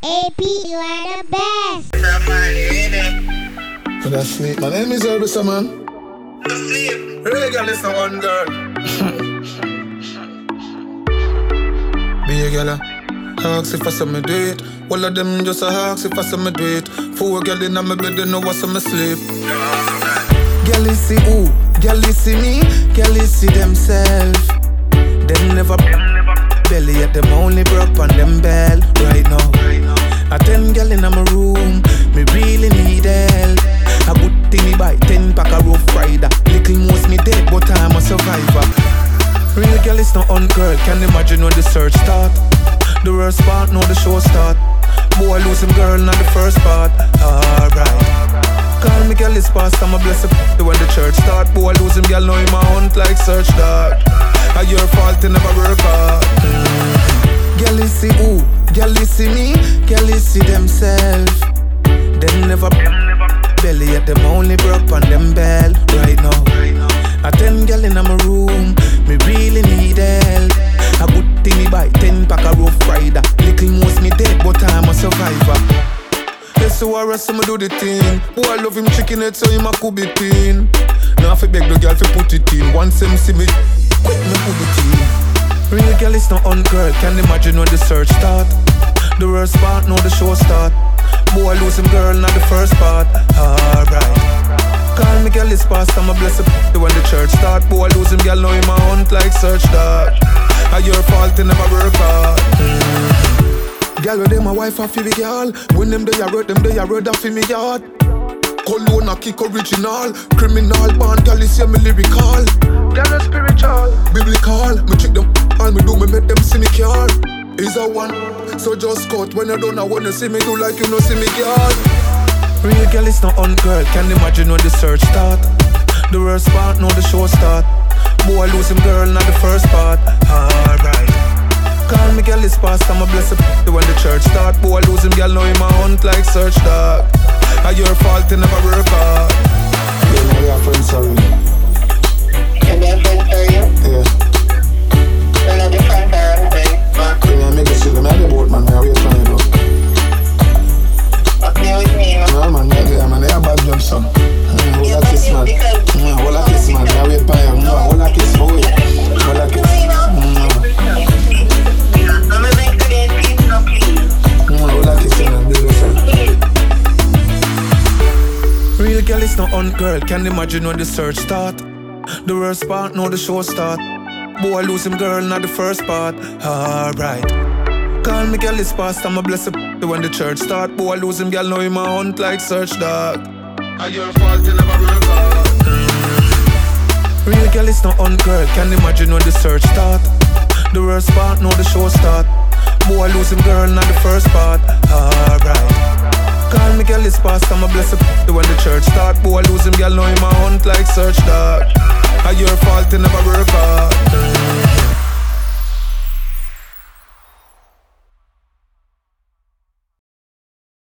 AP, you are the best. Could I sleep? My name is Elvis, man. Sleep. Regal is not one girl. Be a gala. Ask if I saw me do it. All of them just ask if I saw me do it. 4 girl in my bed, they know what's on me sleep. Girl, you see who? Girl, you see me? Girl, you see themselves. Them never belly at them only broke on them bell right now. A 10 girl in my room, me really need help. A good thing me buy 10 pack of rough rider. Little most me dead, but I'm a survivor. Real girl is not on girl, can imagine when the search start. The worst part, now the show start. Boy lose him girl, not the first part. Alright. Call me girl is past, I'm a blessed when the church start. Boy lose him girl, now him a hunt like search dog. A your fault, you never work hard. Girl you see who? Girl you see me? Girl you see themselves. Them never belly at them only broke on them bell right now. A 10 girl in my room, me really need help. A good thing me buy 10 pack of rough rider. Little most me dead, but I'm a survivor. Yes, so I rest, so me do the thing. Boy, I love him chicken head, so him a could be thin. Now I fi beg the girl fi put it in. Once him see me, quick me put it in. Real girl is not on girl, can imagine when the search start. The worst part, now the show start. Boy, lose him girl, not the first part. Alright. Call me girl is past, I'm a blessed when the church start. Boy, lose him girl, now him a hunt like search dog. A your fault, you never work hard. Girl, with them a wife a feel girl. When them they a road, a feel me yard. Cologne a kick original. Criminal band, girl, you see me lyrical. Girl, a spiritual, biblical. Me trick them, all me do, me make them see me car. Is a one, so just cut. When you don't know, wanna see me do like you know see me girl. Real girl is not on girl, can imagine when the search start. The worst part, now the show start. Boy lose him girl, not the first part. Alright. Call me girl is past, I'm a blessed when the church start. Boy lose him girl, now him a hunt like search dog. A your fault, you never work hard. Yeah, now we are friends, sorry. Can be a friend for you? Yeah. We're not the friend for anything. Yeah, make a silly man, the boat man, how you trying to do? Okay with me, man. No man, yeah, man, they are bad jump son. Hold a kiss man. Hold a kiss man, now wait for you. Hold a kiss for you. Hold a kiss. I'm a make again, please, no please. Hold a kiss and do the Real girl is not on girl, can imagine when the search start. The worst part, now the show start. Boy lose him girl, not the first part. Alright. Call me girl is past, I'm a blessed when the church start. Boy lose him girl, now him a hunt like search dog. A your fault, you never work hard. Real girl is not on girl, can imagine when the search start. The worst part, now the show start. Boy lose him girl, not the first part. Alright. Call me girl is past, I'm a blessed when the church start. Boy lose him girl, now him a hunt like search dog. A your fault, you never work hard.